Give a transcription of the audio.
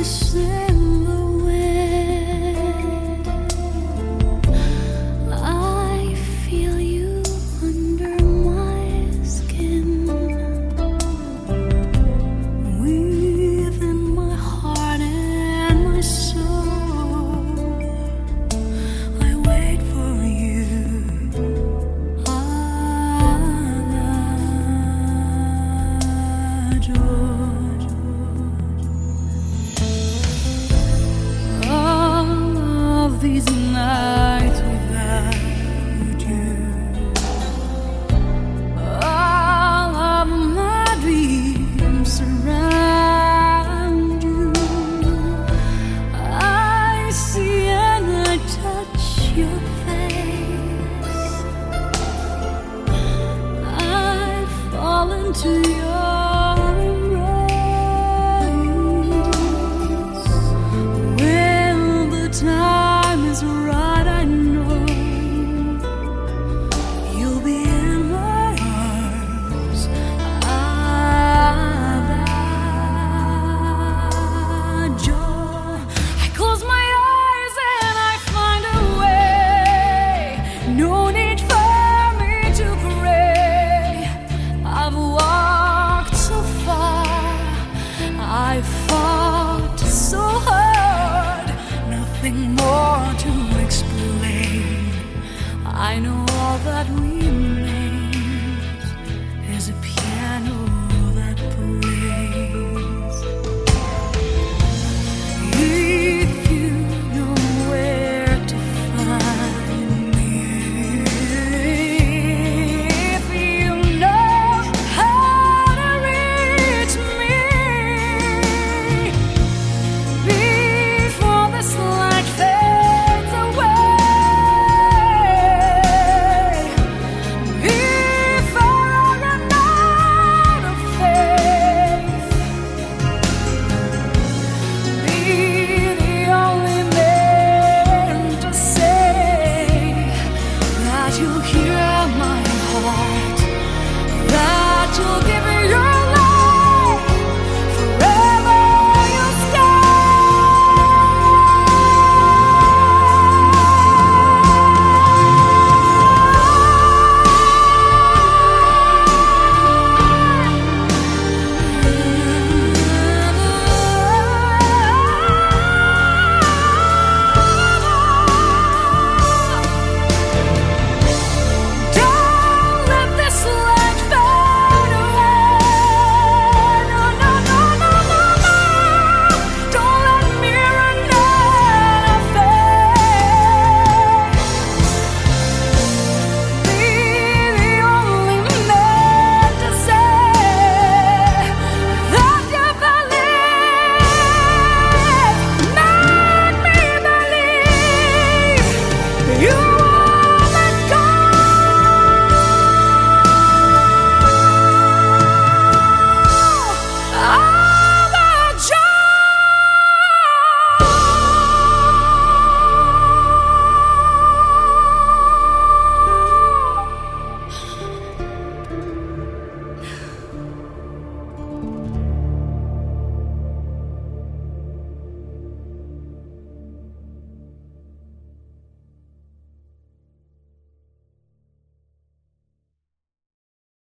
voice in the wind. I feel you under my skin, within my heart and my soul. I wait for you. These nights without you, all of my dreams surround you. I see and I touch your face. I fall into your embrace. When the time is right, I know you'll be in my arms. That joy. I close my eyes and I find a way. No need for me to pray. I've walked so far, I've fought so hard. Nothing more to explain. I know all that we